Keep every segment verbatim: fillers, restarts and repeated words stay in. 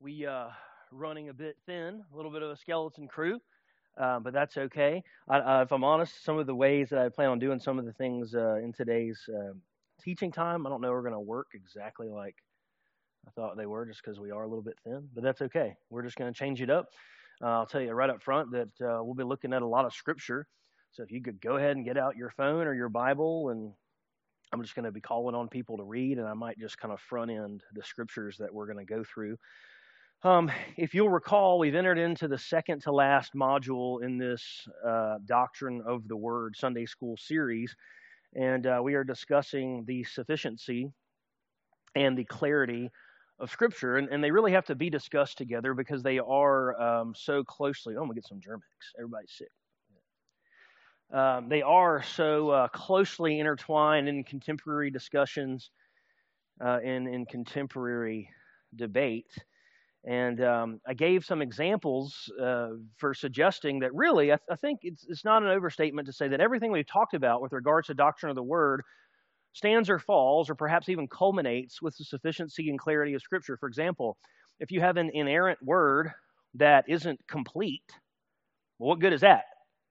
We uh, running a bit thin, a little bit of a skeleton crew, uh, but that's okay. I, uh, if I'm honest, some of the ways that I plan on doing some of the things uh, in today's uh, teaching time, I don't know are going to work exactly like I thought they were, just because we are a little bit thin. But that's okay. We're just going to change it up. Uh, I'll tell you right up front that uh, we'll be looking at a lot of scripture. So if you could go ahead and get out your phone or your Bible, and I'm just going to be calling on people to read, and I might just kind of front end the scriptures that we're going to go through. Um, if you'll recall, we've entered into the second to last module in this uh, Doctrine of the Word Sunday School series, and uh, we are discussing the sufficiency and the clarity of Scripture, and, and they really have to be discussed together because they are um, so closely. Oh, I'm gonna get some Germ-X. Everybody's sick. Um, they are so uh, closely intertwined in contemporary discussions, uh, in in contemporary debate. And um, I gave some examples uh, for suggesting that really, I, th- I think it's, it's not an overstatement to say that everything we've talked about with regards to doctrine of the Word stands or falls, or perhaps even culminates with the sufficiency and clarity of Scripture. For example, if you have an inerrant word that isn't complete, well, what good is that?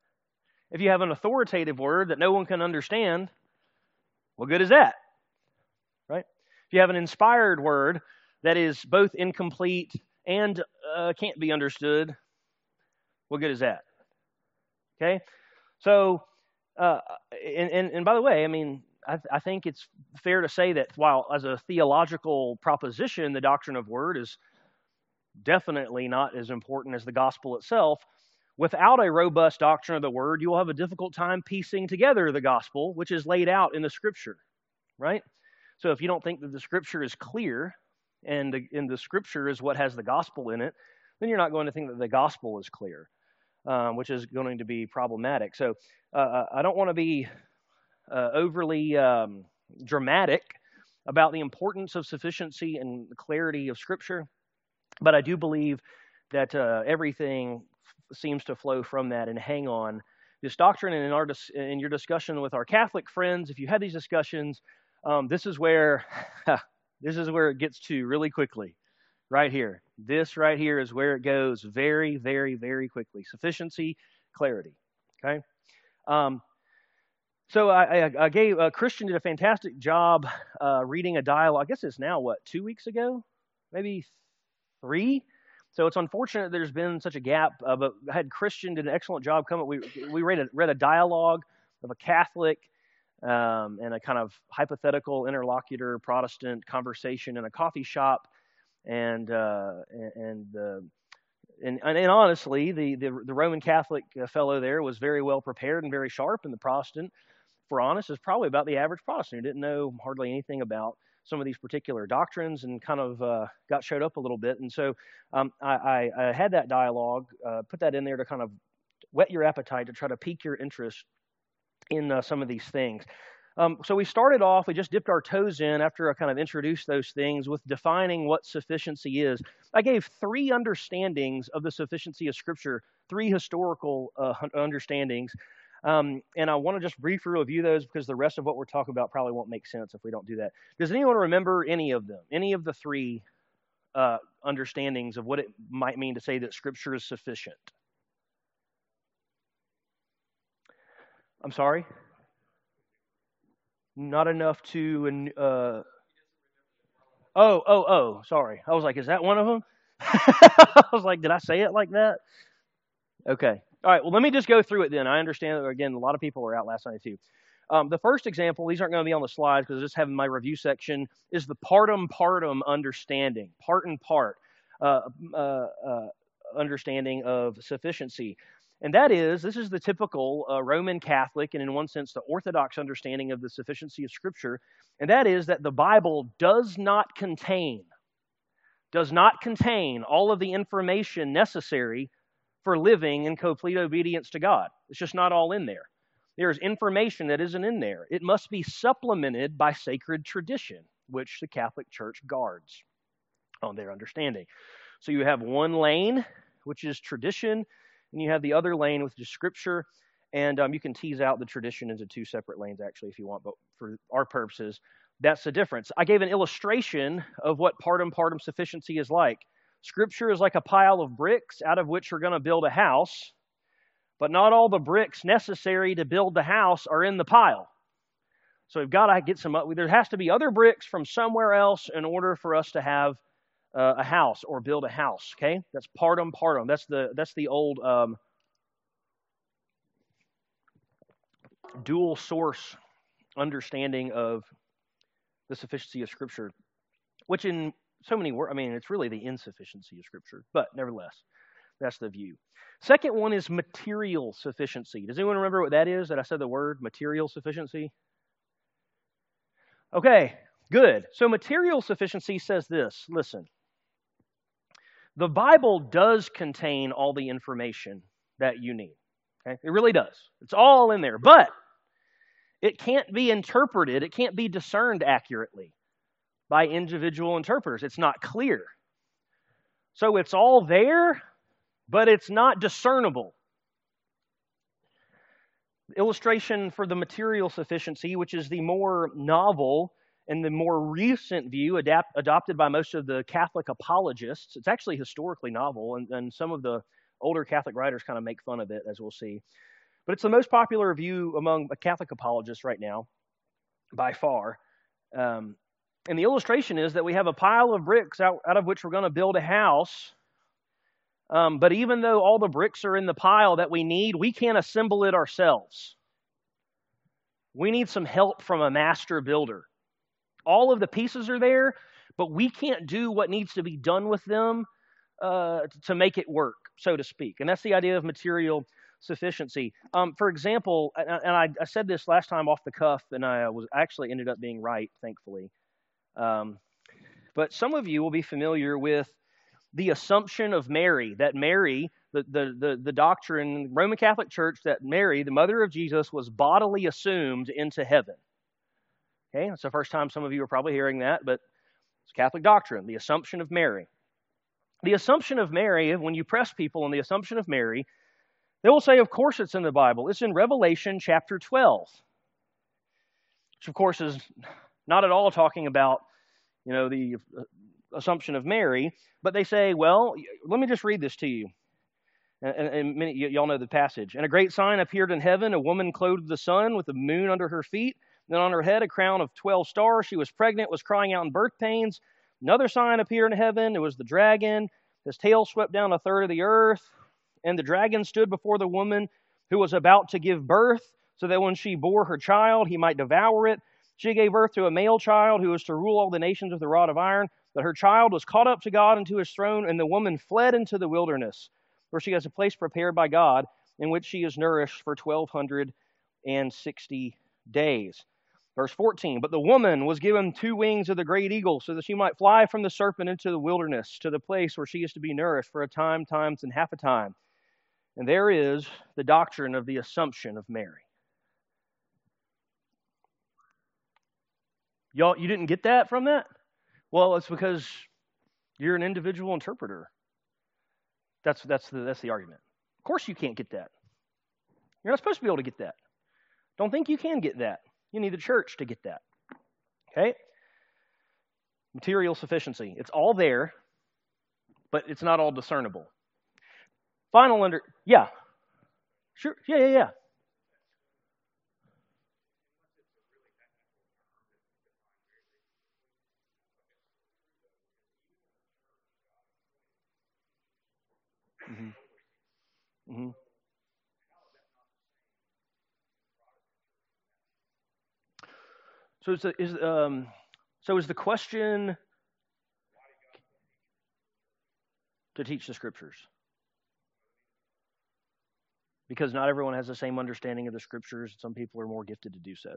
If you have an authoritative word that no one can understand, what good is that? Right? If you have an inspired word that is both incomplete and uh, can't be understood, what good is that? Okay? So, uh, and, and, and by the way, I mean, I, th- I think it's fair to say that while as a theological proposition, the doctrine of word is definitely not as important as the gospel itself, without a robust doctrine of the word, you will have a difficult time piecing together the gospel, which is laid out in the scripture, right? So if you don't think that the scripture is clear, and the, and the scripture is what has the gospel in it, then you're not going to think that the gospel is clear, um, which is going to be problematic. So uh, I don't want to be uh, overly um, dramatic about the importance of sufficiency and clarity of scripture, but I do believe that uh, everything f- seems to flow from that and hang on this doctrine. And in, our dis- in your discussion with our Catholic friends, if you have these discussions, um, this is where... This is where it gets to really quickly, right here. This right here is where it goes very, very, very quickly. Sufficiency, clarity, okay? Um, so I, I, I gave, uh, Christian did a fantastic job uh, reading a dialogue. I guess it's now, what, two weeks ago? Maybe three? So it's unfortunate there's been such a gap, uh, but I had Christian did an excellent job coming. We, we read, a, read a dialogue of a Catholic Um, and a kind of hypothetical interlocutor Protestant conversation in a coffee shop, and uh, and and, uh, and and honestly, the, the the Roman Catholic fellow there was very well prepared and very sharp, and the Protestant, for honest, is probably about the average Protestant who didn't know hardly anything about some of these particular doctrines and kind of uh, got showed up a little bit. And so um, I, I, I had that dialogue, uh, put that in there to kind of whet your appetite, to try to pique your interest in uh, some of these things. Um, so we started off, we just dipped our toes in after I kind of introduced those things with defining what sufficiency is. I gave three understandings of the sufficiency of Scripture, three historical uh, understandings, um, and I want to just briefly review those because the rest of what we're talking about probably won't make sense if we don't do that. Does anyone remember any of them, any of the three uh, understandings of what it might mean to say that Scripture is sufficient? I'm sorry? Not enough to... Uh... Oh, oh, oh, sorry. I was like, is that one of them? I was like, did I say it like that? Okay. All right, well, let me just go through it then. I understand that, again, a lot of people were out last night too. Um, the first example, these aren't going to be on the slides because I just have in my review section, is the partum partum understanding, part and part uh, uh, uh, understanding of sufficiency. And that is, this is the typical uh, Roman Catholic, and in one sense, the Orthodox understanding of the sufficiency of Scripture. And that is that the Bible does not contain, does not contain all of the information necessary for living in complete obedience to God. It's just not all in there. There's information that isn't in there. It must be supplemented by sacred tradition, which the Catholic Church guards on their understanding. So you have one lane, which is tradition, and you have the other lane, which is Scripture, and um, you can tease out the tradition into two separate lanes, actually, if you want, but for our purposes, that's the difference. I gave an illustration of what partum partum sufficiency is like. Scripture is like a pile of bricks out of which we're going to build a house, but not all the bricks necessary to build the house are in the pile. So we've got to get some, there has to be other bricks from somewhere else in order for us to have uh, a house or build a house, okay? That's partum partum. That's the, that's the old um, dual source understanding of the sufficiency of Scripture, which in so many words, I mean, it's really the insufficiency of Scripture, but nevertheless, that's the view. Second one is material sufficiency. Does anyone remember what that is, that I said the word material sufficiency? Okay, good. So material sufficiency says this. Listen, the Bible does contain all the information that you need. Okay? It really does. It's all in there. But it can't be interpreted, it can't be discerned accurately by individual interpreters. It's not clear. So it's all there, but it's not discernible. Illustration for the material sufficiency, which is the more novel and the more recent view adapt, adopted by most of the Catholic apologists. It's actually historically novel, and, and some of the older Catholic writers kind of make fun of it, as we'll see. But it's the most popular view among Catholic apologists right now, by far. Um, and the illustration is that we have a pile of bricks out, out of which we're going to build a house. Um, but even though all the bricks are in the pile that we need, we can't assemble it ourselves. We need some help from a master builder. All of the pieces are there, but we can't do what needs to be done with them uh, to make it work, so to speak. And that's the idea of material sufficiency. Um, for example, and I, I said this last time off the cuff, and I was actually ended up being right, thankfully. Um, but some of you will be familiar with the assumption of Mary, that Mary, the, the, the, the doctrine in the Roman Catholic Church, that Mary, the mother of Jesus, was bodily assumed into heaven. Okay, that's the first time some of you are probably hearing that, but it's Catholic doctrine, the assumption of Mary. The assumption of Mary, when you press people on the assumption of Mary, they will say, of course it's in the Bible. It's in Revelation chapter twelve, which of course is not at all talking about, you know, the assumption of Mary, but they say, well, let me just read this to you. And, and, and many, y- y'all know the passage. And a great sign appeared in heaven, a woman clothed with the sun, with the moon under her feet, then on her head a crown of twelve stars. She was pregnant, was crying out in birth pains. Another sign appeared in heaven. It was the dragon. His tail swept down a third of the earth. And the dragon stood before the woman who was about to give birth, so that when she bore her child, he might devour it. She gave birth to a male child who was to rule all the nations with a rod of iron. But her child was caught up to God and to his throne, and the woman fled into the wilderness, where she has a place prepared by God, in which she is nourished for twelve sixty days. Verse fourteen, but the woman was given two wings of the great eagle, so that she might fly from the serpent into the wilderness, to the place where she is to be nourished for a time, times, and half a time. And there is the doctrine of the assumption of Mary. Y'all, you didn't get that from that? Well, it's because you're an individual interpreter. That's that's the that's the argument. Of course you can't get that. You're not supposed to be able to get that. Don't think you can get that. You need the church to get that. Okay? Material sufficiency. It's all there, but it's not all discernible. Final under, yeah. Sure, yeah, yeah, yeah. Mm-hmm. Mm-hmm. So is the, is um so is the question to teach the scriptures? Because not everyone has the same understanding of the scriptures. Some people are more gifted to do so.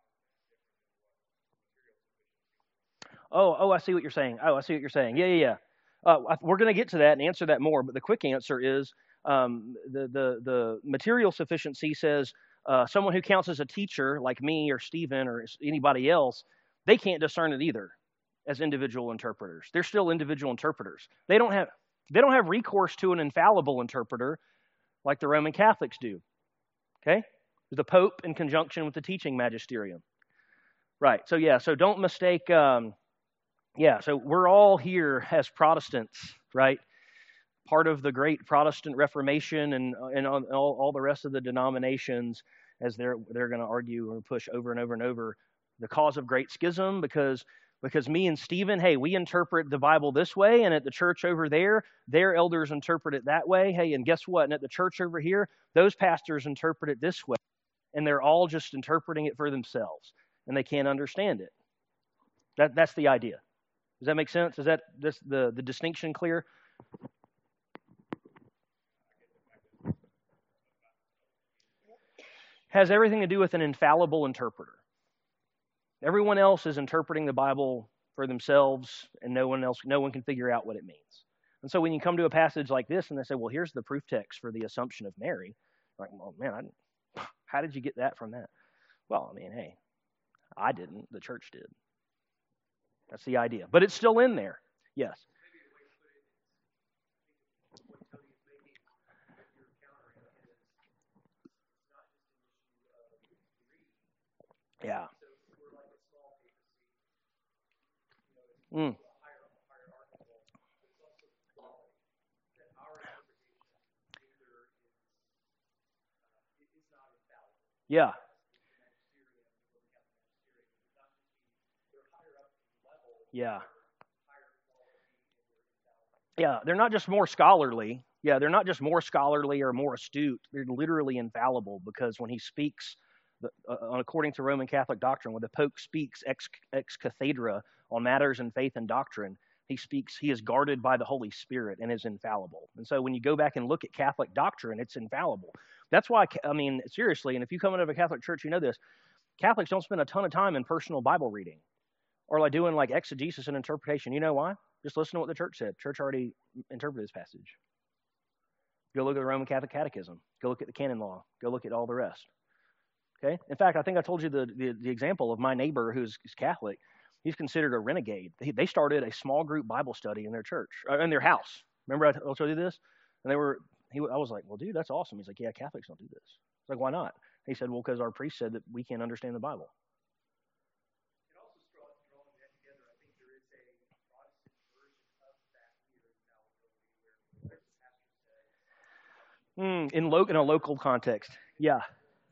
Oh, oh, I see what you're saying. Oh, I see what you're saying. Yeah, yeah, yeah. Uh, we're going to get to that and answer that more, but the quick answer is um, the, the, the material sufficiency says uh, someone who counts as a teacher, like me or Stephen or anybody else, they can't discern it either as individual interpreters. They're still individual interpreters. They don't have they don't have recourse to an infallible interpreter like the Roman Catholics do. Okay? The Pope in conjunction with the teaching magisterium. Right. So yeah, so don't mistake um, Yeah, so we're all here as Protestants, right? Part of the great Protestant Reformation and and all, all the rest of the denominations, as they're they're going to argue or push over and over and over, the cause of great schism, because because me and Stephen, hey, we interpret the Bible this way, and at the church over there, their elders interpret it that way. Hey, and guess what? And at the church over here, those pastors interpret it this way, and they're all just interpreting it for themselves, and they can't understand it. That that's the idea. Does that make sense? Is that this the the distinction clear? Has everything to do with an infallible interpreter. Everyone else is interpreting the Bible for themselves, and no one else, no one can figure out what it means. And so when you come to a passage like this, and they say, "Well, here's the proof text for the Assumption of Mary," like, "Well, man, I, how did you get that from that?" Well, I mean, hey, I didn't. The church did. That's the idea, but it's still in there. Yes. Yeah. Mm. Yeah. Yeah. Yeah. They're not just more scholarly. Yeah, they're not just more scholarly or more astute. They're literally infallible, because when he speaks, the, uh, according to Roman Catholic doctrine, when the Pope speaks ex, ex cathedra on matters in faith and doctrine, he speaks, he is guarded by the Holy Spirit and is infallible. And so when you go back and look at Catholic doctrine, it's infallible. That's why, I mean, seriously, and if you come out of a Catholic church, you know this, Catholics don't spend a ton of time in personal Bible reading or like doing like exegesis and interpretation. You know why? Just listen to what the church said. Church already interpreted this passage. Go look at the Roman Catholic Catechism. Go look at the canon law. Go look at all the rest. Okay? In fact, I think I told you the, the, the example of my neighbor who's Catholic. He's considered a renegade. They, they started a small group Bible study in their church, or in their house. Remember I told you this? And they were, he, I was like, well, dude, that's awesome. He's like, yeah, Catholics don't do this. I was like, why not? He said, well, because our priest said that we can't understand the Bible. Mm, in, lo- in a local context. Yeah.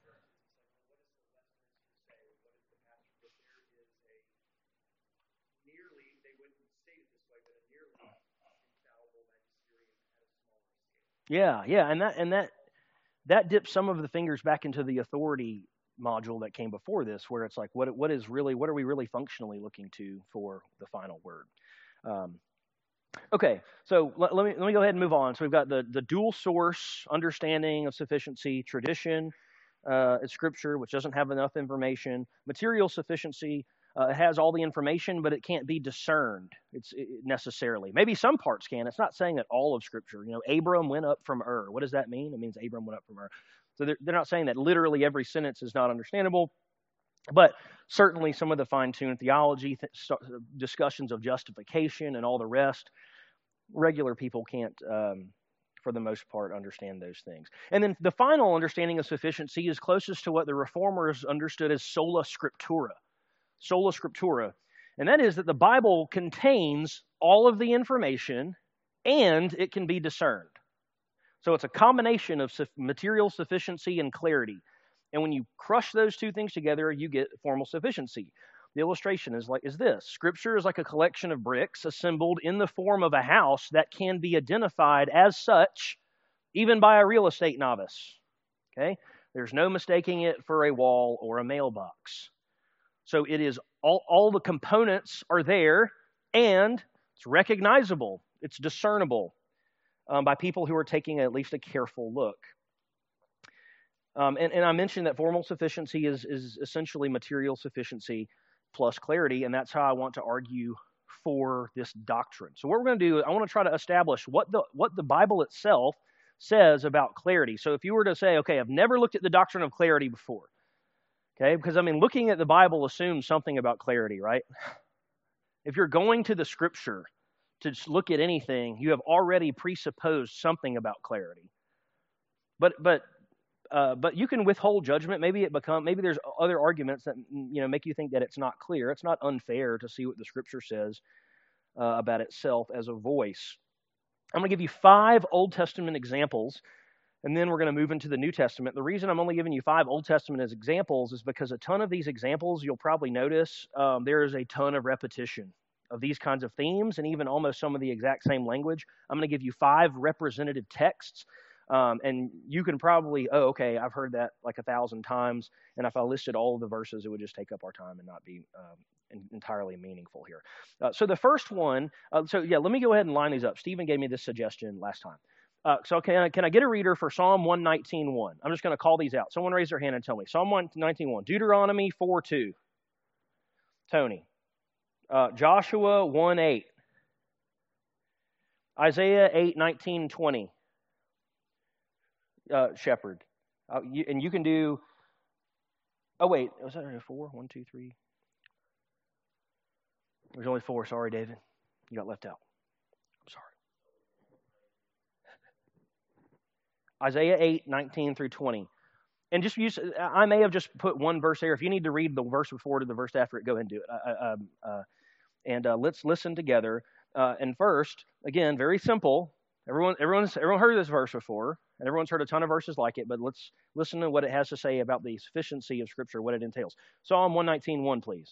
Yeah, yeah, and that and that that dips some of the fingers back into the authority module that came before this, where it's like, what what is really, what are we really functionally looking to for the final word? Um, okay, so let, let me let me go ahead and move on. So we've got the the dual source understanding of sufficiency, tradition, uh, is scripture, which doesn't have enough information. Material sufficiency, uh, it has all the information, but it can't be discerned. It's it, necessarily. Maybe some parts can. It's not saying that all of scripture. You know, Abram went up from Ur. What does that mean? It means Abram went up from Ur. So they're, they're not saying that literally every sentence is not understandable, but certainly some of the fine-tuned theology, th- discussions of justification and all the rest, regular people can't, um, for the most part, understand those things. And then the final understanding of sufficiency is closest to what the Reformers understood as sola scriptura. Sola scriptura. And that is that the Bible contains all of the information and it can be discerned. So it's a combination of material sufficiency and clarity. And when you crush those two things together, you get formal sufficiency. The illustration is like is this. Scripture is like a collection of bricks assembled in the form of a house that can be identified as such, even by a real estate novice. Okay? There's no mistaking it for a wall or a mailbox. So it is all, all the components are there, and it's recognizable. It's discernible um, by people who are taking at least a careful look. Um, and, and I mentioned that formal sufficiency is, is essentially material sufficiency plus clarity, and that's how I want to argue for this doctrine. So what we're going to do, I want to try to establish what the what the Bible itself says about clarity. So if you were to say, okay, I've never looked at the doctrine of clarity before, okay, because I mean, looking at the Bible assumes something about clarity, right? If you're going to the Scripture to look at anything, you have already presupposed something about clarity. But but Uh, but you can withhold judgment. Maybe it become maybe there's other arguments that you know make you think that it's not clear. It's not unfair to see what the Scripture says uh, about itself as a voice. I'm going to give you five Old Testament examples, and then we're going to move into the New Testament. The reason I'm only giving you five Old Testament as examples is because a ton of these examples, you'll probably notice, um, there is a ton of repetition of these kinds of themes and even almost some of the exact same language. I'm going to give you five representative texts, um, and you can probably, oh, okay, I've heard that like a thousand times, and if I listed all of the verses, it would just take up our time and not be um, entirely meaningful here. Uh, so the first one, uh, so yeah, let me go ahead and line these up. Stephen gave me this suggestion last time. Uh, so can I, can I get a reader for Psalm one nineteen one? I'm just going to call these out. Someone raise their hand and tell me. Psalm one nineteen one. Deuteronomy four two. Tony. Uh, Joshua one eight. Isaiah eight nineteen twenty. Uh, Shepherd. Uh, you, and you can do, oh wait, was that four? One, two, three. There's only four. Sorry, David. You got left out. I'm sorry. Isaiah eight nineteen through twenty. And just use, I may have just put one verse there. If you need to read the verse before to the verse after it, go ahead and do it. Uh, uh, and uh, let's listen together. Uh, and first, again, very simple. Everyone, everyone's, everyone heard this verse before, and everyone's heard a ton of verses like it, but let's listen to what it has to say about the sufficiency of Scripture, what it entails. Psalm one nineteen one, please.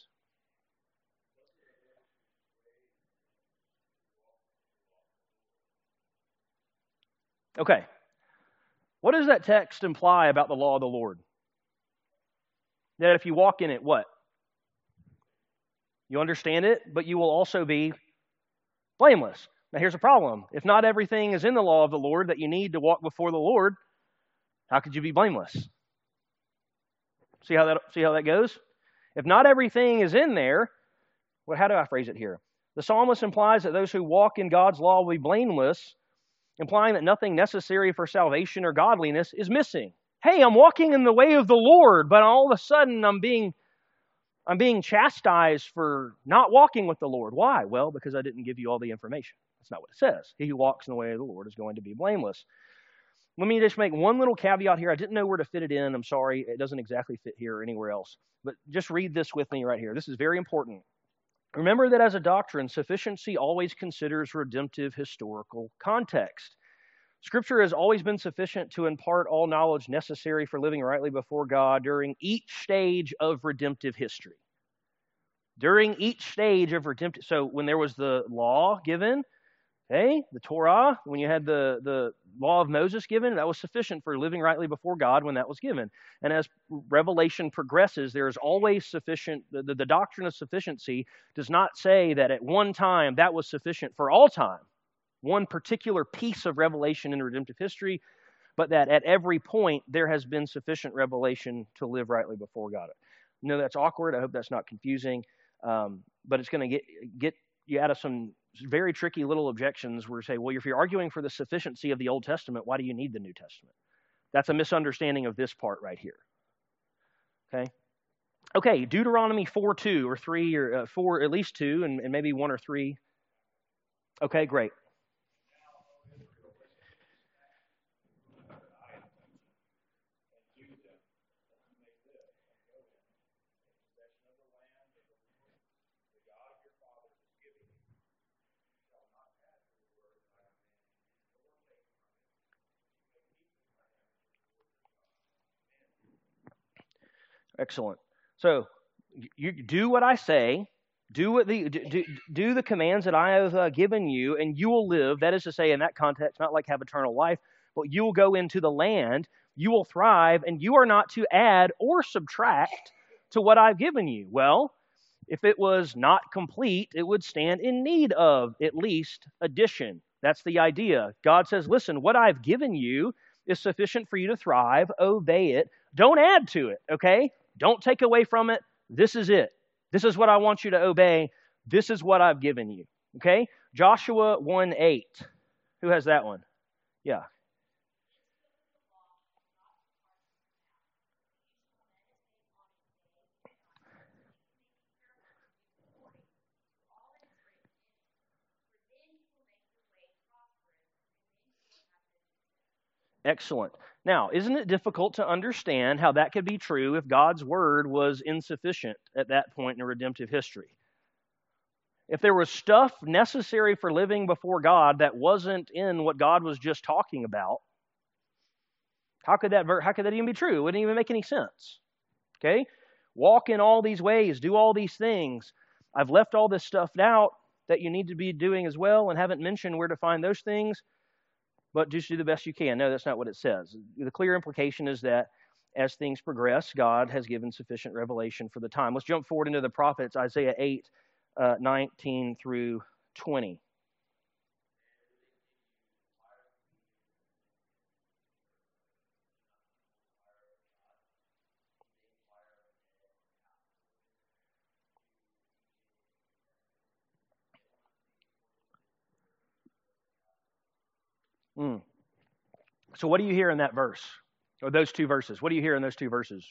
Okay. What does that text imply about the law of the Lord? That if you walk in it, what? You understand it, but you will also be blameless. Now here's a problem. If not everything is in the law of the Lord that you need to walk before the Lord, how could you be blameless? See how that, see how that goes? If not everything is in there, well, how do I phrase it here? The psalmist implies that those who walk in God's law will be blameless, implying that nothing necessary for salvation or godliness is missing. Hey, I'm walking in the way of the Lord, but all of a sudden I'm being I'm being chastised for not walking with the Lord. Why? Well, because I didn't give you all the information. That's not what it says. He who walks in the way of the Lord is going to be blameless. Let me just make one little caveat here. I didn't know where to fit it in. I'm sorry. It doesn't exactly fit here or anywhere else. But just read this with me right here. This is very important. Remember that as a doctrine, sufficiency always considers redemptive historical context. Scripture has always been sufficient to impart all knowledge necessary for living rightly before God during each stage of redemptive history. During each stage of redemptive, so when there was the law given, okay, the Torah, when you had the, the law of Moses given, that was sufficient for living rightly before God when that was given. And as Revelation progresses, there is always sufficient, the, the, the doctrine of sufficiency does not say that at one time that was sufficient for all time, one particular piece of revelation in redemptive history, but that at every point there has been sufficient revelation to live rightly before God. No, that's awkward. I hope that's not confusing, um, but it's going to get get you out of some very tricky little objections where you say, well, if you're arguing for the sufficiency of the Old Testament, why do you need the New Testament? That's a misunderstanding of this part right here. Okay? Okay, Deuteronomy four two or three or uh, four, at least two, and, and maybe one or three. Okay, great. Excellent. So you do what I say, do what the do, do the commands that I have uh, given you, and you will live. That is to say, in that context, not like have eternal life, but you will go into the land, you will thrive, and you are not to add or subtract to what I've given you. Well, if it was not complete, it would stand in need of at least addition. That's the idea. God says, listen, what I've given you is sufficient for you to thrive. Obey it. Don't add to it, okay? Don't take away from it. This is it. This is what I want you to obey. This is what I've given you, okay? Joshua one eight. Who has that one? Yeah. Excellent. Now, isn't it difficult to understand how that could be true if God's word was insufficient at that point in redemptive history? If there was stuff necessary for living before God that wasn't in what God was just talking about, how could that ver- how could that even be true? It wouldn't even make any sense. Okay? Walk in all these ways, do all these things. I've left all this stuff out that you need to be doing as well and haven't mentioned where to find those things, but just do the best you can. No, that's not what it says. The clear implication is that as things progress, God has given sufficient revelation for the time. Let's jump forward into the prophets, Isaiah eight, uh, nineteen through twenty. Mm. So what do you hear in that verse? Or those two verses? What do you hear in those two verses?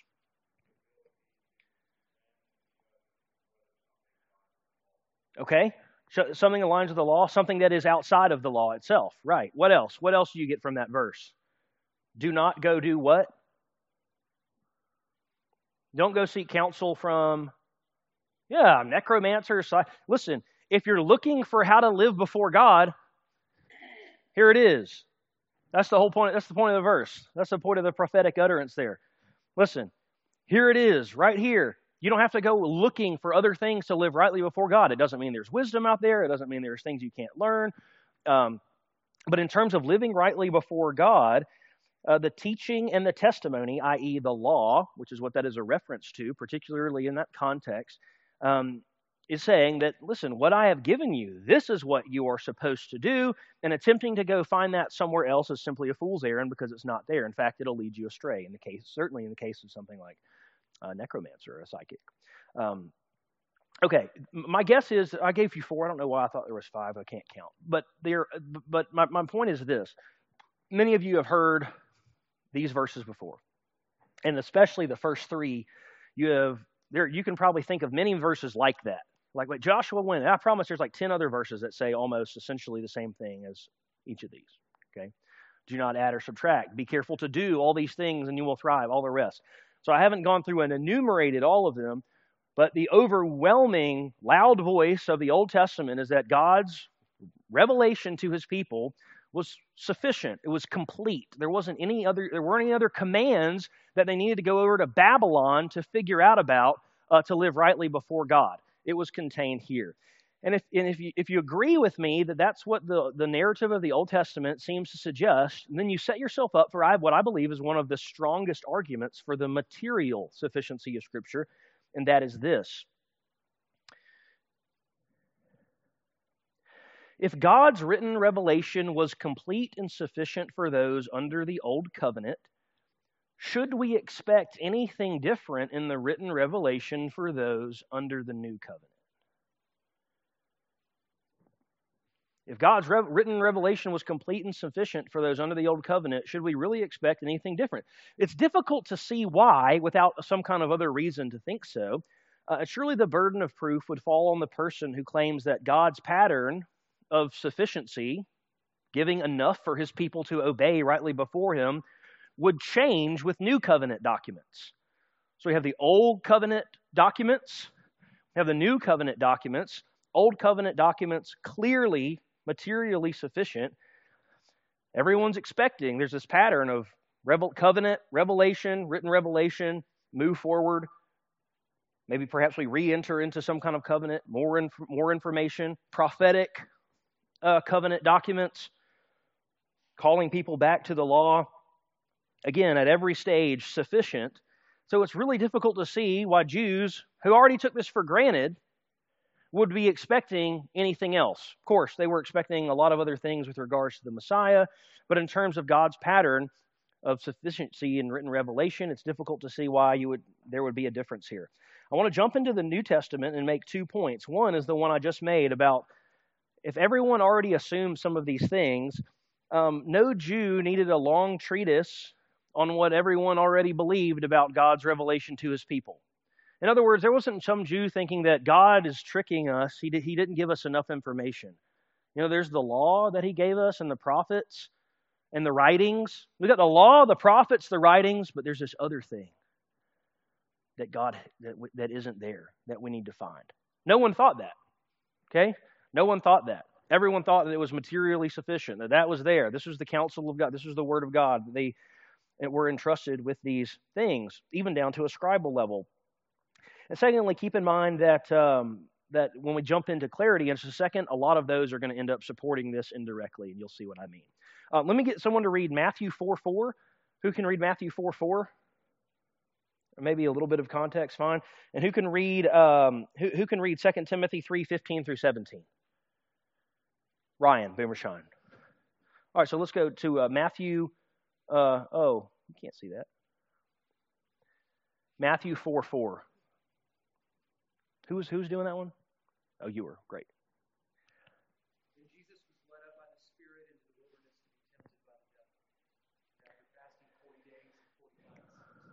Okay. Something aligns with the law, something that is outside of the law itself. Right. What else? What else do you get from that verse? Do not go do what? Don't go seek counsel from, yeah, necromancers. Listen, if you're looking for how to live before God, here it is. That's the whole point. That's the point of the verse. That's the point of the prophetic utterance there. Listen, here it is, right here. You don't have to go looking for other things to live rightly before God. It doesn't mean there's wisdom out there. It doesn't mean there's things you can't learn. Um, but in terms of living rightly before God, uh, the teaching and the testimony, that is the law, which is what that is a reference to, particularly in that context, um, is saying that, listen, what I have given you, this is what you are supposed to do, and attempting to go find that somewhere else is simply a fool's errand because it's not there. In fact, it'll lead you astray in the case, certainly in the case of something like a necromancer or a psychic. Um, okay, my guess is, I gave you four. I don't know why I thought there was five. I can't count. But there. But my, my point is this. Many of you have heard these verses before, and especially the first three, you have there. You can probably think of many verses like that. Like what Joshua went, and I promise there's like ten other verses that say almost essentially the same thing as each of these. Okay? Do not add or subtract. Be careful to do all these things and you will thrive, all the rest. So I haven't gone through and enumerated all of them, but the overwhelming loud voice of the Old Testament is that God's revelation to his people was sufficient. It was complete. There wasn't any other, there weren't any other commands that they needed to go over to Babylon to figure out about uh, to live rightly before God. It was contained here. And if and if you if you agree with me that that's what the, the narrative of the Old Testament seems to suggest, then you set yourself up for I, what I believe is one of the strongest arguments for the material sufficiency of Scripture, and that is this. If God's written revelation was complete and sufficient for those under the Old Covenant, should we expect anything different in the written revelation for those under the New Covenant? If God's rev- written revelation was complete and sufficient for those under the Old Covenant, should we really expect anything different? It's difficult to see why without some kind of other reason to think so. Uh, surely the burden of proof would fall on the person who claims that God's pattern of sufficiency, giving enough for his people to obey rightly before him, would change with New Covenant documents. So we have the Old Covenant documents, we have the New Covenant documents. Old Covenant documents clearly materially sufficient. Everyone's expecting, there's this pattern of revel, covenant, revelation, written revelation, move forward. Maybe perhaps we re-enter into some kind of covenant, more, inf- more information, prophetic uh, covenant documents, calling people back to the law. Again, at every stage, sufficient. So it's really difficult to see why Jews, who already took this for granted, would be expecting anything else. Of course, they were expecting a lot of other things with regards to the Messiah, but in terms of God's pattern of sufficiency in written revelation, it's difficult to see why you would there would be a difference here. I want to jump into the New Testament and make two points. One is the one I just made about if everyone already assumed some of these things, um, no Jew needed a long treatise on what everyone already believed about God's revelation to his people. In other words, there wasn't some Jew thinking that God is tricking us. He, did, he didn't give us enough information. You know, there's the law that he gave us and the prophets and the writings. We got the law, the prophets, the writings, but there's this other thing that God, that, that isn't there, that we need to find. No one thought that. Okay? No one thought that. Everyone thought that it was materially sufficient, that that was there. This was the counsel of God. This was the word of God. They were entrusted with these things, even down to a scribal level. And secondly, keep in mind that um, that when we jump into clarity in just a second, a lot of those are going to end up supporting this indirectly, and you'll see what I mean. Uh, let me get someone to read Matthew four four. Who can read Matthew four four? Maybe a little bit of context, fine. And who can read um, who, who can read Second Timothy three fifteen through seventeen? Ryan Boomershine. All right, so let's go to uh, Matthew. Uh, oh, you can't see that. Matthew four four. Who's who's doing that one? Oh, you were. Great. When Jesus was led up by the Spirit into the wilderness to be tempted by the devil, after fasting forty days and forty nights,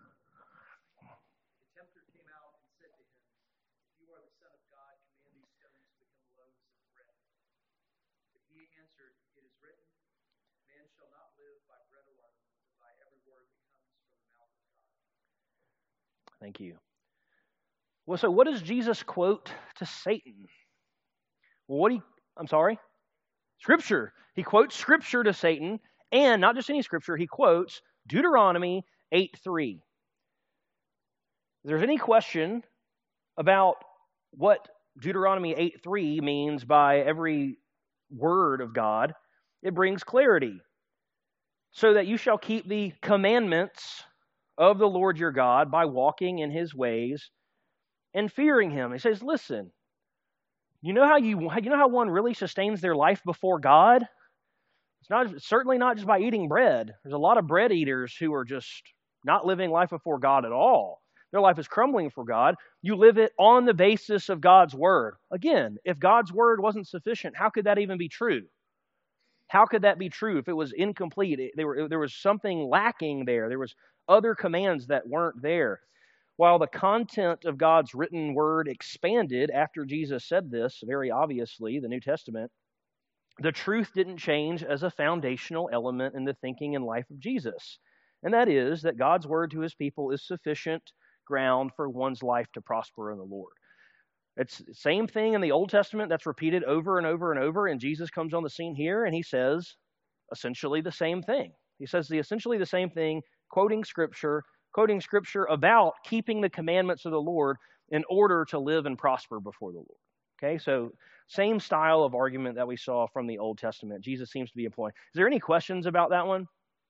the tempter came out and said to him, "If you are the Son of God, command these stones to become loaves of bread." But he answered, "It is written, man shall not live by bread alone, but by every word that comes from the mouth of God." Thank you. Well, so what does Jesus quote to Satan? Well, what do you, I'm sorry? Scripture. He quotes Scripture to Satan, and not just any Scripture, he quotes Deuteronomy eight three. If there's any question about what Deuteronomy eight three means by every word of God, it brings clarity. So that you shall keep the commandments of the Lord your God by walking in his ways and fearing him. He says, listen, you know how you you know how one really sustains their life before God? It's not it's certainly not just by eating bread. There's a lot of bread eaters who are just not living life before God at all. Their life is crumbling for God. You live it on the basis of God's word. Again, if God's word wasn't sufficient, how could that even be true? How could that be true if it was incomplete? It, there, were, there was something lacking there. There was other commands that weren't there. While the content of God's written word expanded after Jesus said this, very obviously, the New Testament, the truth didn't change as a foundational element in the thinking and life of Jesus. And that is that God's word to his people is sufficient ground for one's life to prosper in the Lord. It's the same thing in the Old Testament that's repeated over and over and over, and Jesus comes on the scene here and he says essentially the same thing. He says the essentially the same thing, quoting Scripture, quoting Scripture about keeping the commandments of the Lord in order to live and prosper before the Lord. Okay, so same style of argument that we saw from the Old Testament. Jesus seems to be employing. Is there any questions about that one?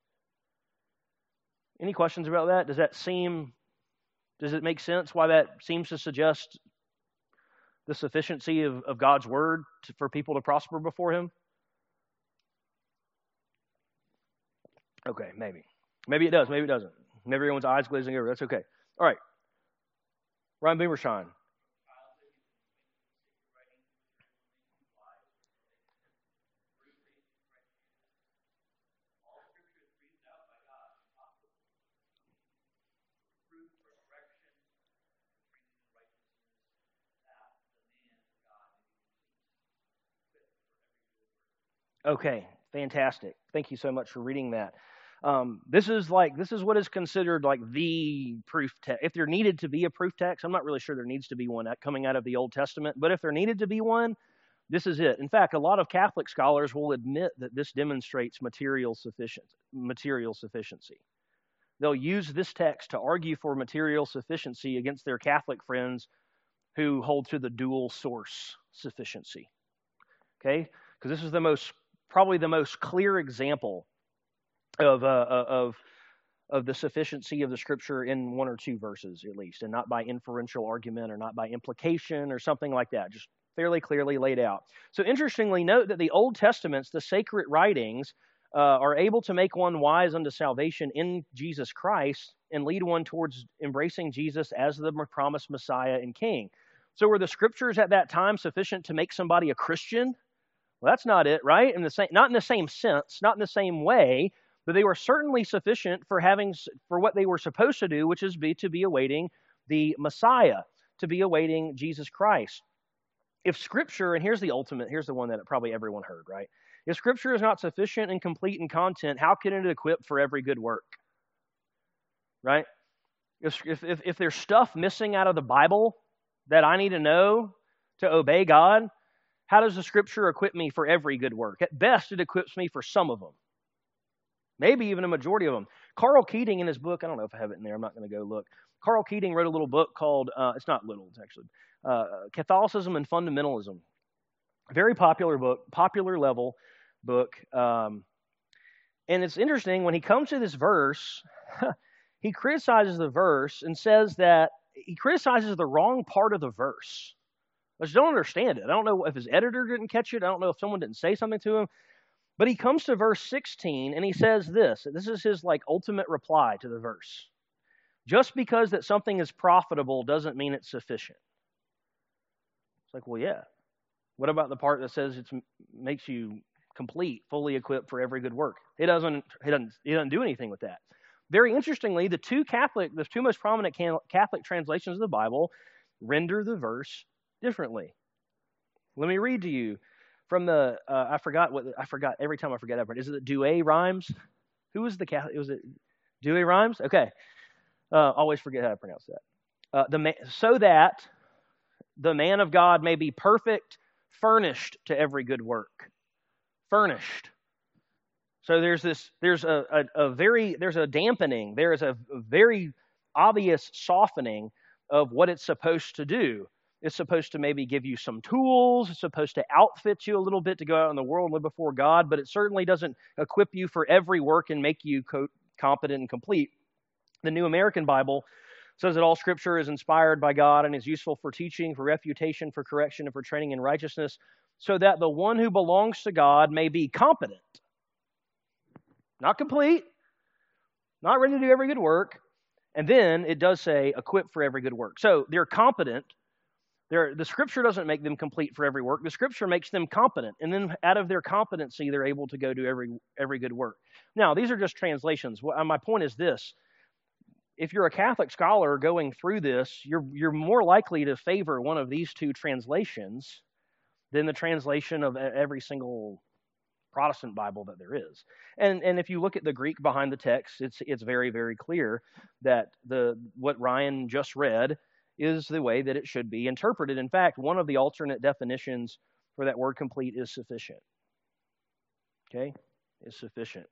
Any questions about that? Does that seem, does it make sense why that seems to suggest the sufficiency of, of God's word to, for people to prosper before him? Okay, maybe. Maybe it does, maybe it doesn't. Maybe everyone's eyes glazing over. That's okay. All right. Ryan Boomershine. Okay, fantastic. Thank you so much for reading that. Um, this is like this is what is considered like the proof text. If there needed to be a proof text, I'm not really sure there needs to be one coming out of the Old Testament, but if there needed to be one, this is it. In fact, a lot of Catholic scholars will admit that this demonstrates material sufficient material sufficiency. They'll use this text to argue for material sufficiency against their Catholic friends who hold to the dual source sufficiency. Okay, because this is the most probably the most clear example of uh, of of the sufficiency of the Scripture in one or two verses at least, and not by inferential argument or not by implication or something like that, just fairly clearly laid out. So interestingly, note that the Old Testaments, the sacred writings, uh, are able to make one wise unto salvation in Jesus Christ and lead one towards embracing Jesus as the promised Messiah and King. So were the Scriptures at that time sufficient to make somebody a Christian? Well, that's not it, right? In the same, not in the same sense, not in the same way, but they were certainly sufficient for having for what they were supposed to do, which is be to be awaiting the Messiah, to be awaiting Jesus Christ. If Scripture, and here's the ultimate, here's the one that probably everyone heard, right? If Scripture is not sufficient and complete in content, how can it equip for every good work? Right? If if if, if there's stuff missing out of the Bible that I need to know to obey God, How does the Scripture equip me for every good work? At best, it equips me for some of them. Maybe even a majority of them. Carl Keating in his book, I don't know if I have it in there, I'm not going to go look. Carl Keating wrote a little book called, uh, it's not little, it's actually, uh, Catholicism and Fundamentalism. Very popular book, popular level book. Um, and it's interesting, when he comes to this verse, he criticizes the verse and says that he criticizes the wrong part of the verse. I just don't understand it. I don't know if his editor didn't catch it. I don't know if someone didn't say something to him. But he comes to verse sixteen and he says this. This is his like ultimate reply to the verse. Just because that something is profitable doesn't mean it's sufficient. It's like, well, yeah. What about the part that says it makes you complete, fully equipped for every good work? It doesn't. It doesn't. It doesn't do anything with that. Very interestingly, the two Catholic, the two most prominent Catholic translations of the Bible render the verse differently. Let me read to you from the. Uh, I forgot what I forgot every time I forget that part. Is it the Douay-Rheims? Who was the Catholic? Was it Douay-Rheims? Okay. Uh, always forget how to pronounce that. Uh, the man, so that the man of God may be perfect, furnished to every good work. Furnished. So there's this. There's a, a, a very. There's a dampening. There is a, a very obvious softening of what it's supposed to do. It's supposed to maybe give you some tools. It's supposed to outfit you a little bit to go out in the world and live before God, but it certainly doesn't equip you for every work and make you co- competent and complete. The New American Bible says that all Scripture is inspired by God and is useful for teaching, for refutation, for correction, and for training in righteousness, so that the one who belongs to God may be competent. Not complete, not ready to do every good work. And then it does say equipped for every good work. So they're competent. They're, the Scripture doesn't make them complete for every work. The Scripture makes them competent. And then out of their competency, they're able to go do every every good work. Now, these are just translations. Well, my point is this. If you're a Catholic scholar going through this, you're you're more likely to favor one of these two translations than the translation of every single Protestant Bible that there is. And and if you look at the Greek behind the text, it's it's very, very clear that the what Ryan just read is the way that it should be interpreted. In fact, one of the alternate definitions for that word complete is sufficient. Okay? Is sufficient.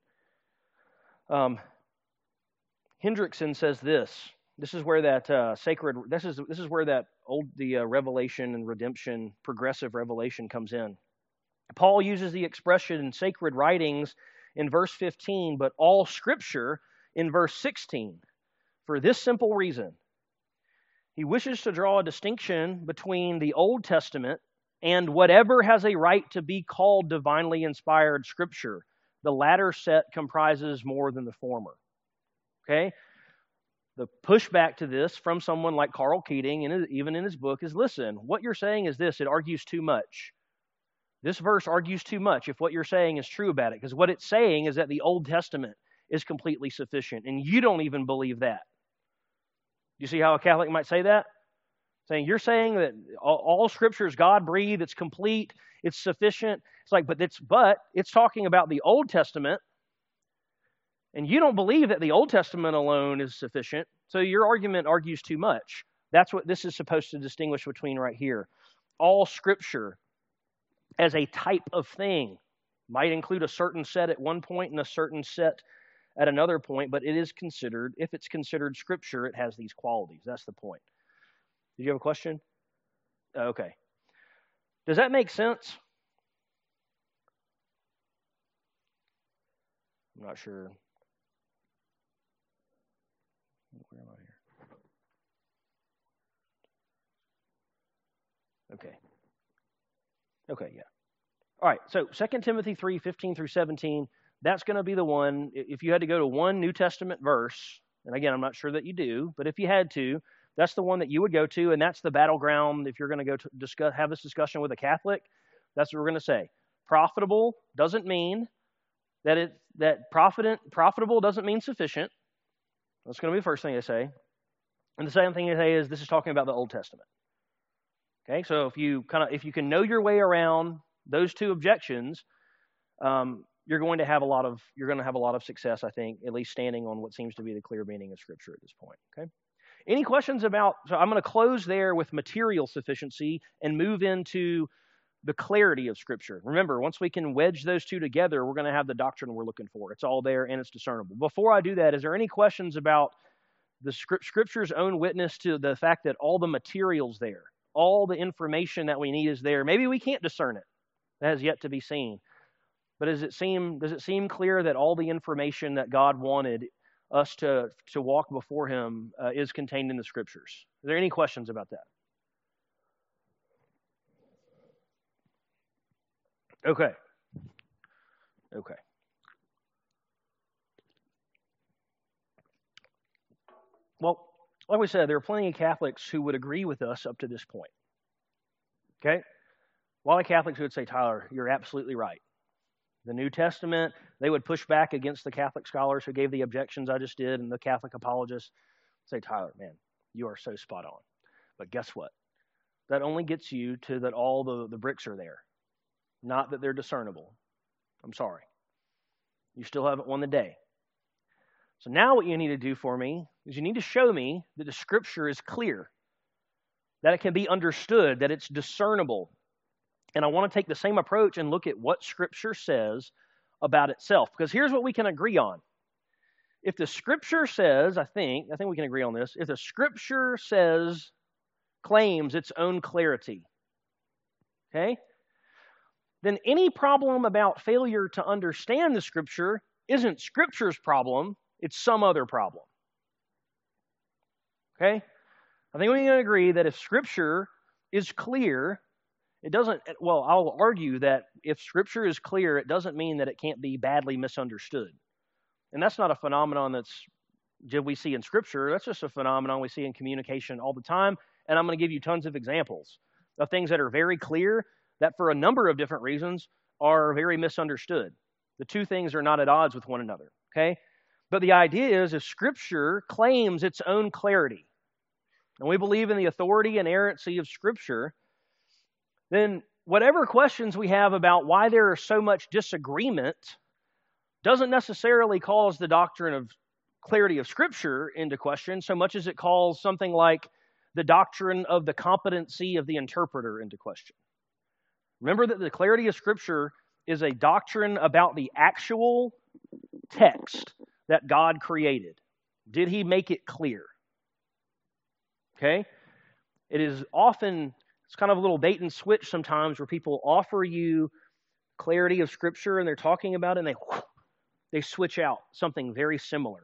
Um, Hendrickson says this. This is where that uh, sacred. This is this is where that old the uh, revelation and redemption, progressive revelation comes in. Paul uses the expression sacred writings in verse fifteen, but all Scripture in verse sixteen, for this simple reason. He wishes to draw a distinction between the Old Testament and whatever has a right to be called divinely inspired Scripture. The latter set comprises more than the former. Okay? The pushback to this from someone like Carl Keating, and even in his book, is listen, what you're saying is this, it argues too much. This verse argues too much if what you're saying is true about it, because what it's saying is that the Old Testament is completely sufficient, and you don't even believe that. You see how a Catholic might say that? Saying, you're saying that all, all Scripture is God-breathed, it's complete, it's sufficient. It's like, but it's but it's talking about the Old Testament, and you don't believe that the Old Testament alone is sufficient, so your argument argues too much. That's what this is supposed to distinguish between right here. All Scripture as a type of thing might include a certain set at one point and a certain set at another point, but it is considered, if it's considered Scripture, it has these qualities. That's the point. Did you have a question? Okay. Does that make sense? I'm not sure. Where am I here? Okay. Okay, yeah. All right, so Second Timothy three, fifteen through seventeen, that's going to be the one, if you had to go to one New Testament verse, and again, I'm not sure that you do, but if you had to, that's the one that you would go to, and that's the battleground if you're going to go to discuss, have this discussion with a Catholic. That's what we're going to say. Profitable doesn't mean that it that profit, profitable doesn't mean sufficient. That's going to be the first thing they say. And the second thing they say is this is talking about the Old Testament. Okay, so if you kind of if you can know your way around those two objections, um, you're going to have a lot of you're going to have a lot of success, I think, at least standing on what seems to be the clear meaning of Scripture at this point. Okay. Any questions about? So I'm going to close there with material sufficiency and move into the clarity of Scripture. Remember, once we can wedge those two together, we're going to have the doctrine we're looking for. It's all there and it's discernible. Before I do that, is there any questions about the Scripture's own witness to the fact that all the material's there, all the information that we need is there? Maybe we can't discern it. That has yet to be seen. But does it seem does it seem clear that all the information that God wanted us to to walk before Him uh, is contained in the Scriptures? Are there any questions about that? Okay. Okay. Well, like we said, there are plenty of Catholics who would agree with us up to this point. Okay? A lot of Catholics who would say, Tyler, you're absolutely right. The New Testament, they would push back against the Catholic scholars who gave the objections I just did and the Catholic apologists. Say, Tyler, man, you are so spot on. But guess what? That only gets you to that all the, the bricks are there. Not that they're discernible. I'm sorry. You still haven't won the day. So now what you need to do for me is you need to show me that the Scripture is clear, that it can be understood, that it's discernible. And I want to take the same approach and look at what Scripture says about itself. Because here's what we can agree on. If the Scripture says, I think, I think we can agree on this, if the Scripture says, claims its own clarity, okay, then any problem about failure to understand the Scripture isn't Scripture's problem, it's some other problem. Okay? I think we can agree that if Scripture is clear, it doesn't, well, I'll argue that if Scripture is clear, it doesn't mean that it can't be badly misunderstood. And that's not a phenomenon that's, did we see in Scripture, that's just a phenomenon we see in communication all the time, and I'm going to give you tons of examples of things that are very clear that for a number of different reasons are very misunderstood. The two things are not at odds with one another, okay? But the idea is if Scripture claims its own clarity, and we believe in the authority and inerrancy of Scripture, then whatever questions we have about why there is so much disagreement doesn't necessarily cause the doctrine of clarity of Scripture into question so much as it calls something like the doctrine of the competency of the interpreter into question. Remember that the clarity of Scripture is a doctrine about the actual text that God created. Did He make it clear? Okay? It is often, it's kind of a little bait and switch sometimes where people offer you clarity of Scripture and they're talking about it and they, they switch out something very similar.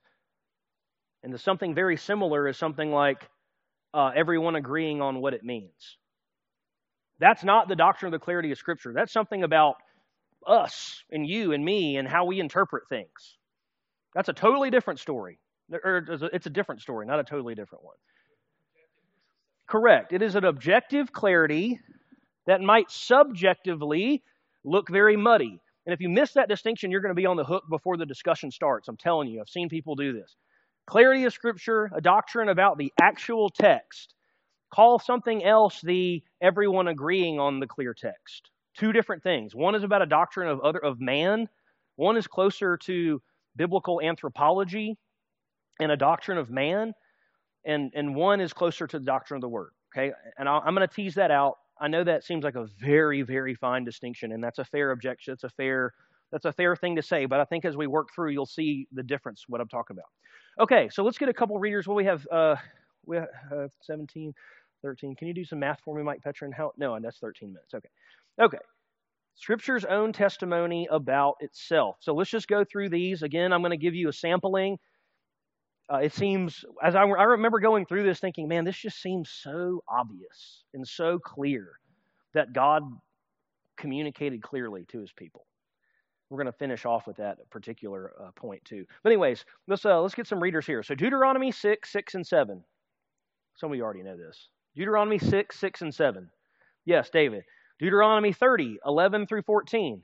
And the something very similar is something like uh, everyone agreeing on what it means. That's not the doctrine of the clarity of Scripture. That's something about us and you and me and how we interpret things. That's a totally different story. Or it's a different story, not a totally different one. Correct. It is an objective clarity that might subjectively look very muddy. And if you miss that distinction, you're going to be on the hook before the discussion starts. I'm telling you, I've seen people do this. Clarity of Scripture, a doctrine about the actual text. Call something else the everyone agreeing on the clear text. Two different things. One is about a doctrine of other of man. One is closer to biblical anthropology and a doctrine of man. And, and one is closer to the doctrine of the Word. Okay, and I'll, I'm going to tease that out. I know that seems like a very, very fine distinction, and that's a fair objection. It's a fair, that's a fair thing to say. But I think as we work through, you'll see the difference. What I'm talking about. Okay, so let's get a couple readers. Well, we have uh, we have uh, seventeen. thirteen. Can you do some math for me, Mike Petrin? How? No, that's thirteen minutes. Okay. Okay. Scripture's own testimony about itself. So let's just go through these. Again, I'm going to give you a sampling. Uh, it seems, as I, I remember going through this thinking, man, this just seems so obvious and so clear that God communicated clearly to His people. We're going to finish off with that particular uh, point too. But anyways, let's uh, let's get some readers here. So Deuteronomy six, six, and seven. Some of you already know this. Deuteronomy six, six, and seven. Yes, David. Deuteronomy thirty, eleven through fourteen.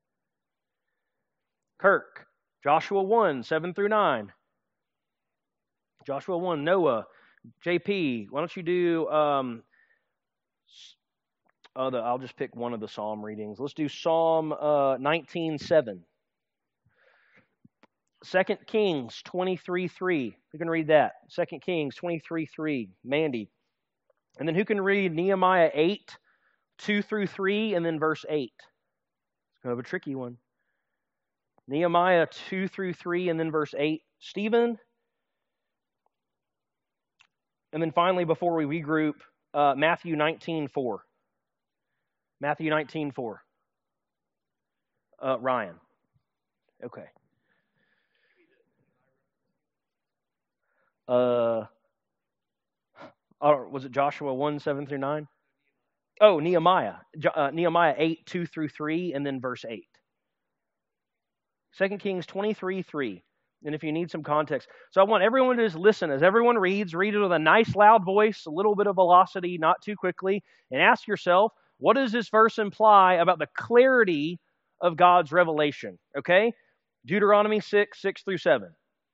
Kirk. Joshua one, seven through nine. Joshua one, Noah. J P, why don't you do, um, uh, the, I'll just pick one of the Psalm readings. Let's do Psalm uh, nineteen, seven. Second Kings twenty-three, three. Who can read that? Second Kings twenty-three, three. Mandy. And then who can read Nehemiah eight, two through three, and then verse eight. It's kind of a tricky one. Nehemiah two through three, and then verse eight. Stephen. And then finally, before we regroup, uh, Matthew nineteen four. Matthew nineteen four. Uh, Ryan. Okay. Uh, or was it Joshua one, seven through nine? Oh, Nehemiah. Uh, Nehemiah eight, two through three, and then verse eight. Second Kings twenty-three, three. And if you need some context. So I want everyone to just listen. As everyone reads, read it with a nice loud voice, a little bit of velocity, not too quickly, and ask yourself, what does this verse imply about the clarity of God's revelation? Okay? Deuteronomy six, six through seven.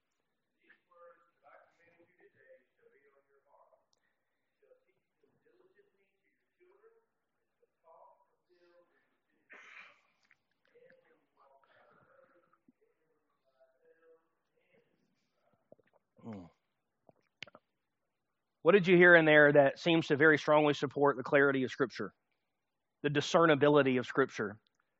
What did you hear in there that seems to very strongly support the clarity of Scripture? The discernibility of Scripture.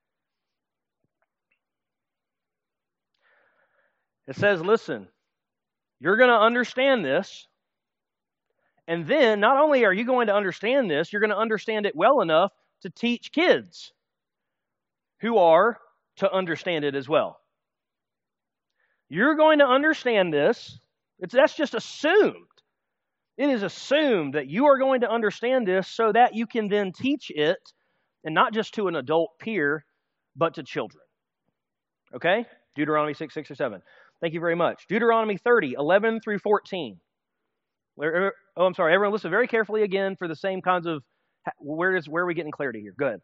It says, listen, you're going to understand this, and then not only are you going to understand this, you're going to understand it well enough to teach kids who are to understand it as well. You're going to understand this. It's, that's just assumed. It is assumed that you are going to understand this so that you can then teach it, and not just to an adult peer, but to children. Okay? Deuteronomy six, six or seven. Thank you very much. Deuteronomy thirty, eleven through fourteen. Where, oh, I'm sorry. Everyone listen very carefully again for the same kinds of, where is where are we getting clarity here? Good.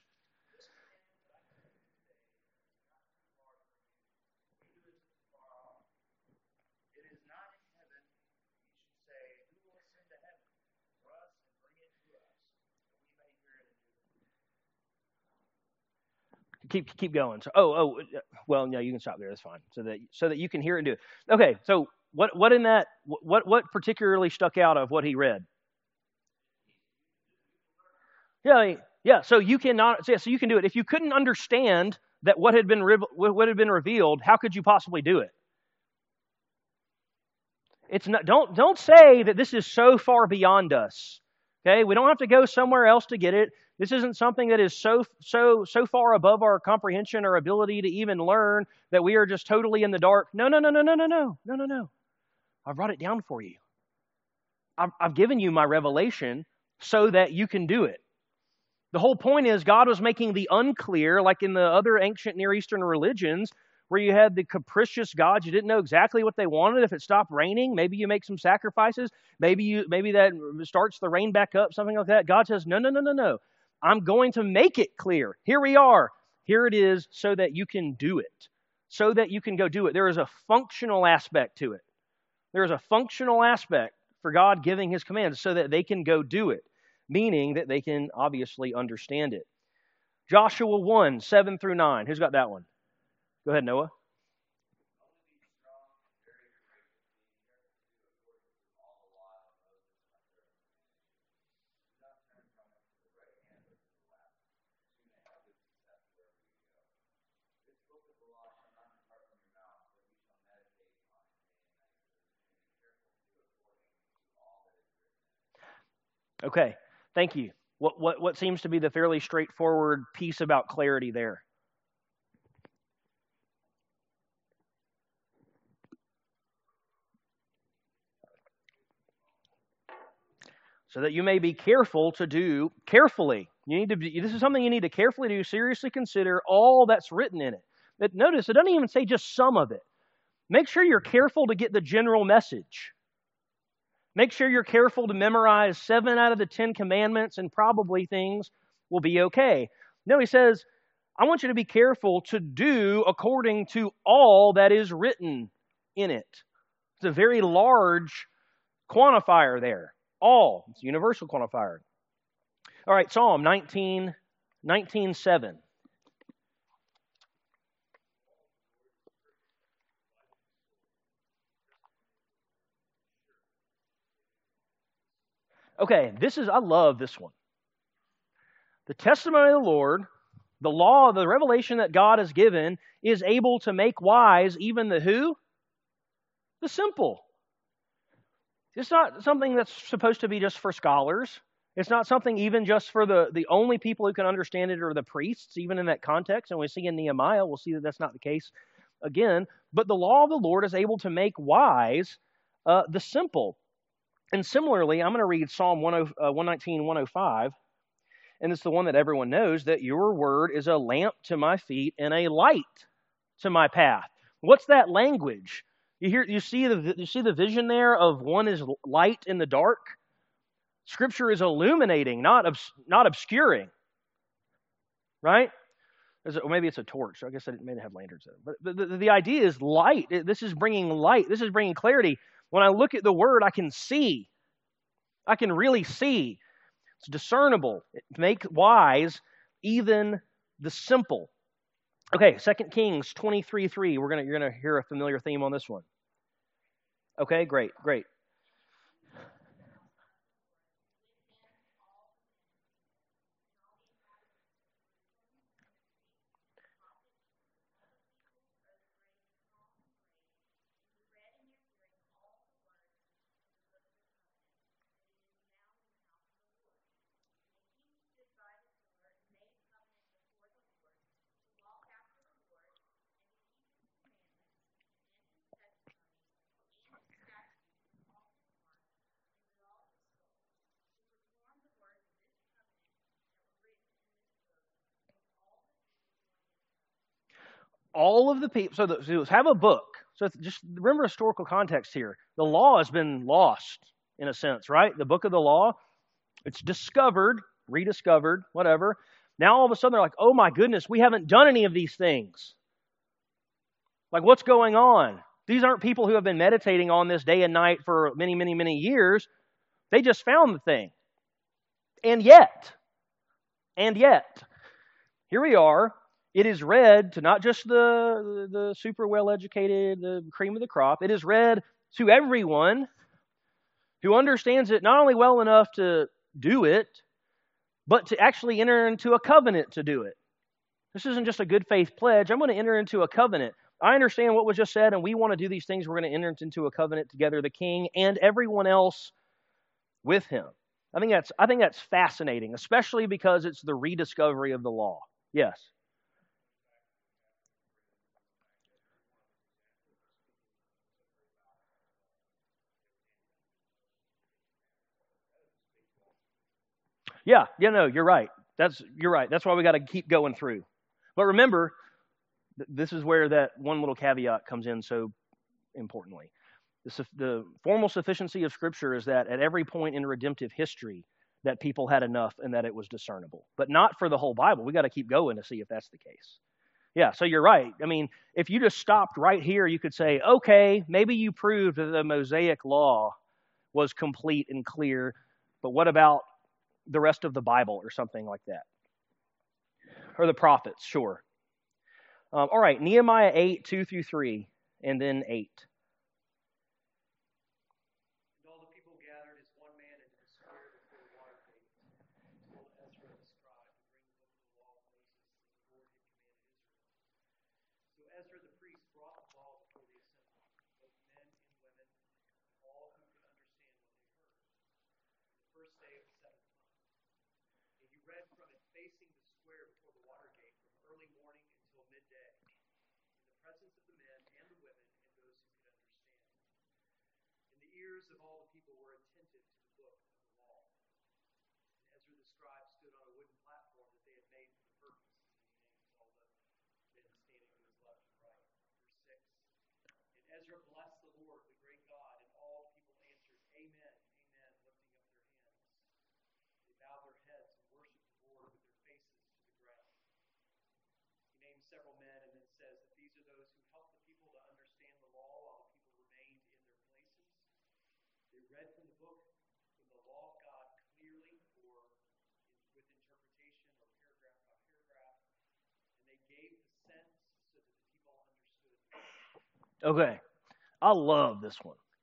Keep keep going. So, oh oh, well, no, you can stop there. That's fine. So that so that you can hear it and do it. Okay. So what what in that what what particularly stuck out of what he read? Yeah, yeah. So you cannot. So, yeah, so you can do it. If you couldn't understand that what had been what had been revealed, how could you possibly do it? It's not. Don't don't say that this is so far beyond us. Okay, we don't have to go somewhere else to get it. This isn't something that is so so so far above our comprehension or ability to even learn that we are just totally in the dark. No, no, no, no, no, no, no, no, no, no. I brought it down for you. I've, I've given you my revelation so that you can do it. The whole point is God was making the unclear, like in the other ancient Near Eastern religions, where you had the capricious gods. You didn't know exactly what they wanted. If it stopped raining, maybe you make some sacrifices. Maybe you maybe that starts the rain back up, something like that. God says, no, no, no, no, no. I'm going to make it clear. Here we are. Here it is so that you can do it. So that you can go do it. There is a functional aspect to it. There is a functional aspect for God giving His commands so that they can go do it. Meaning that they can obviously understand it. Joshua one, seven through nine. Who's got that one? Go ahead, Noah. Okay, thank you. What what what seems to be the fairly straightforward piece about clarity there? So that you may be careful to do carefully. You need to be, this is something you need to carefully do, seriously consider all that's written in it. But notice, it doesn't even say just some of it. Make sure you're careful to get the general message. Make sure you're careful to memorize seven out of the ten commandments, and probably things will be okay. No, he says, I want you to be careful to do according to all that is written in it. It's a very large quantifier there. All. It's a universal quantifier. All right, Psalm nineteen, nineteen seven. Okay, this is, I love this one. The testimony of the Lord, the law, the revelation that God has given, is able to make wise even the who? The simple. It's not something that's supposed to be just for scholars. It's not something even just for the, the only people who can understand it are the priests, even in that context. And we see in Nehemiah, we'll see that that's not the case again. But the law of the Lord is able to make wise uh, the simple. And similarly, I'm going to read Psalm one nineteen, one oh five. And it's the one that everyone knows, that your word is a lamp to my feet and a light to my path. What's that language? You hear, you see the you see the vision there of one is light in the dark. Scripture is illuminating, not obs, not obscuring. Right? It, or maybe it's a torch. I guess I may have lanterns in it. But the, the, the idea is light. This is bringing light. This is bringing clarity. When I look at the word, I can see. I can really see. It's discernible. It make wise even the simple. Okay, Second Kings twenty-three three. We're gonna you're gonna hear a familiar theme on this one. Okay, great, great. All of the people, so, the, so have a book. So just remember historical context here. The law has been lost, in a sense, right? The book of the law, it's discovered, rediscovered, whatever. Now all of a sudden they're like, oh my goodness, we haven't done any of these things. Like, what's going on? These aren't people who have been meditating on this day and night for many, many, many years. They just found the thing. And yet, and yet, here we are. It is read to not just the, the super well-educated, the cream of the crop. It is read to everyone who understands it not only well enough to do it, but to actually enter into a covenant to do it. This isn't just a good faith pledge. I'm going to enter into a covenant. I understand what was just said, and we want to do these things. We're going to enter into a covenant together, the king and everyone else with him. I think that's I think that's fascinating, especially because it's the rediscovery of the law. Yes. Yeah, yeah, no, you're right. That's you're right. That's why we got to keep going through. But remember, th- this is where that one little caveat comes in so importantly. The, su- the formal sufficiency of Scripture is that at every point in redemptive history, that people had enough and that it was discernible. But not for the whole Bible. We got to keep going to see if that's the case. Yeah, so you're right. I mean, if you just stopped right here, you could say, okay, maybe you proved that the Mosaic law was complete and clear, but what about the rest of the Bible or something like that? Or the prophets, sure. Um, all right, Nehemiah eight, two through three, and then eight. And all the people gathered as one man into the square before the water gate, and told Ezra the scribe to bring the book of the law of Moses that the Lord had commanded Israel. So Ezra the priest brought the law before the assembly, both men and women, all who could understand what they heard, on the first day of the seventh month. And he read from it facing the square before the water gate from early morning until midday, in the presence of the men and the women and those who could understand. And the ears of all the people were attentive to the book of the law. And Ezra the scribe stood on a wooden platform that they had made for the purpose. And he names all the men standing to his left and right. Verse six. And Ezra blessed the Lord, the great God, and all the people answered, Amen, Amen, lifting up their hands. They bowed their heads and worshiped the Lord with their faces to the ground. He names several men and then says that these are those who helped the people to understand the law while the people remained in their places. They read from the book, from the law of God clearly or in, with interpretation or paragraph by paragraph, and they gave the sense so that the people understood. Okay, I love this one.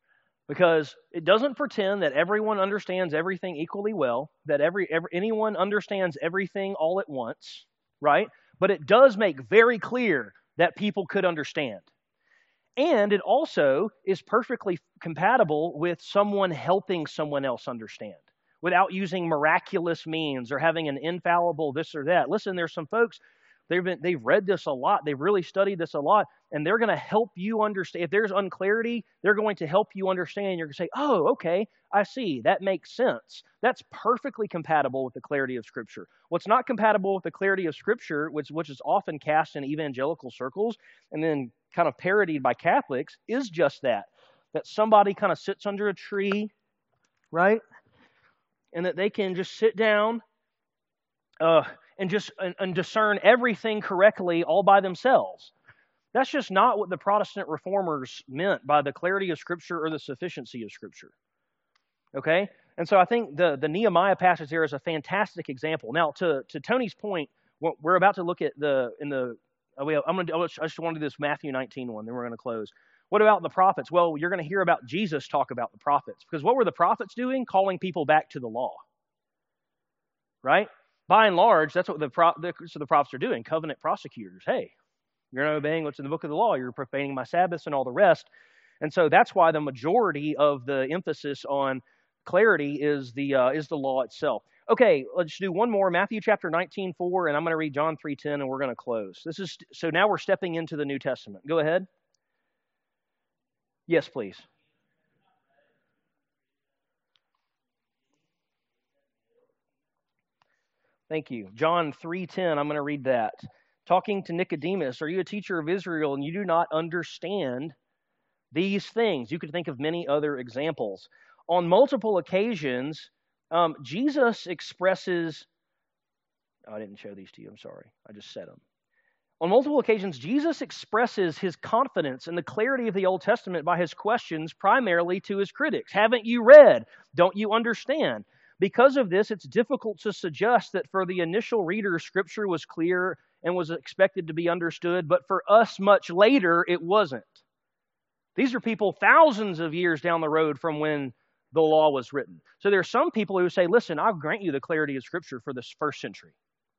because it doesn't pretend that everyone understands everything equally well, that every, every anyone understands everything all at once, right? But it does make very clear that people could understand. And it also is perfectly compatible with someone helping someone else understand without using miraculous means or having an infallible this or that. Listen, there's some folks, they've been they've read this a lot, they've really studied this a lot, and they're going to help you understand. If there's unclarity, they're going to help you understand. You're going to say, oh, okay, I see. That makes sense. That's perfectly compatible with the clarity of Scripture. What's not compatible with the clarity of Scripture, which, which is often cast in evangelical circles and then kind of parodied by Catholics, is just that. That somebody kind of sits under a tree, right? And that they can just sit down uh, and just and, and discern everything correctly all by themselves. That's just not what the Protestant reformers meant by the clarity of Scripture or the sufficiency of Scripture. Okay? And so I think the, the Nehemiah passage there is a fantastic example. Now, to, to Tony's point, we're about to look at the, in the, I'm going to, I just want to do this Matthew nineteen one, then we're going to close. What about the prophets? Well, you're going to hear about Jesus talk about the prophets. Because what were the prophets doing? Calling people back to the law. Right? By and large, that's what the, the, so the prophets are doing. Covenant prosecutors. Hey, you're not obeying what's in the book of the law. You're profaning my Sabbaths and all the rest. And so that's why the majority of the emphasis on clarity is the uh, is the law itself. Okay, let's do one more. Matthew chapter nineteen four, and I'm going to read John three ten, and we're going to close. This is so now we're stepping into the New Testament. Go ahead. Yes, please. Thank you. John three ten, I'm going to read that. Talking to Nicodemus, are you a teacher of Israel and you do not understand these things? You could think of many other examples. On multiple occasions, um, Jesus expresses... Oh, I didn't show these to you. I'm sorry. I just said them. On multiple occasions, Jesus expresses his confidence in the clarity of the Old Testament by his questions primarily to his critics. Haven't you read? Don't you understand? Because of this, it's difficult to suggest that for the initial reader, Scripture was clear and was expected to be understood, but for us much later, it wasn't. These are people thousands of years down the road from when the law was written. So there are some people who say, listen, I'll grant you the clarity of Scripture for this first century.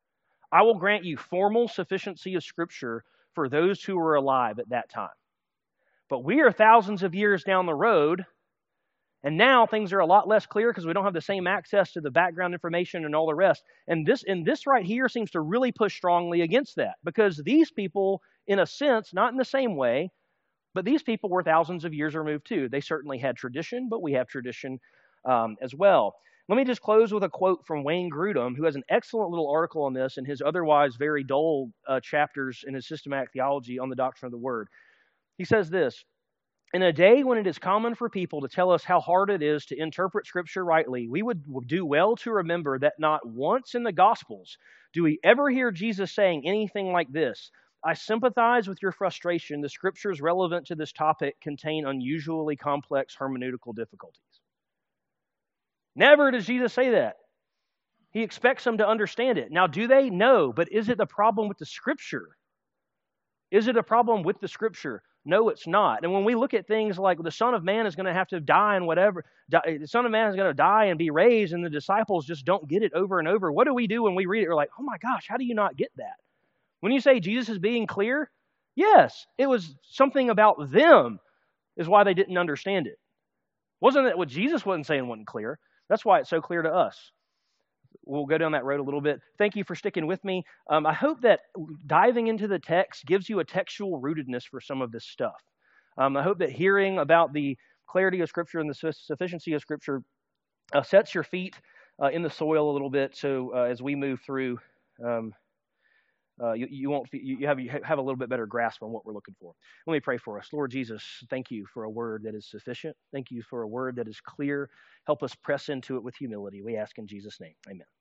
I will grant you formal sufficiency of Scripture for those who were alive at that time. But we are thousands of years down the road, and now things are a lot less clear because we don't have the same access to the background information and all the rest. And this, and this right here seems to really push strongly against that, because these people, in a sense, not in the same way, but these people were thousands of years removed too. They certainly had tradition, but we have tradition um, as well. Let me just close with a quote from Wayne Grudem, who has an excellent little article on this in his otherwise very dull uh, chapters in his systematic theology on the doctrine of the Word. He says this: in a day when it is common for people to tell us how hard it is to interpret Scripture rightly, we would do well to remember that not once in the Gospels do we ever hear Jesus saying anything like this: I sympathize with your frustration. The Scriptures relevant to this topic contain unusually complex hermeneutical difficulties. Never does Jesus say that. He expects them to understand it. Now, do they? No. But is it the problem with the Scripture? Is it a problem with the Scripture? No, it's not. And when we look at things like the Son of Man is going to have to die and whatever, die, the Son of Man is going to die and be raised, and the disciples just don't get it over and over. What do we do when we read it? We're like, oh my gosh, how do you not get that? When you say Jesus is being clear, yes, it was something about them is why they didn't understand it. Wasn't that what Jesus wasn't saying wasn't clear? That's why it's so clear to us. We'll go down that road a little bit. Thank you for sticking with me. Um, I hope that diving into the text gives you a textual rootedness for some of this stuff. Um, I hope that hearing about the clarity of Scripture and the sufficiency of Scripture uh, sets your feet uh, in the soil a little bit. So uh, as we move through, um, uh, you, you won't you have you have a little bit better grasp on what we're looking for. Let me pray for us. Lord Jesus, thank you for a word that is sufficient. Thank you for a word that is clear. Help us press into it with humility. We ask in Jesus' name. Amen.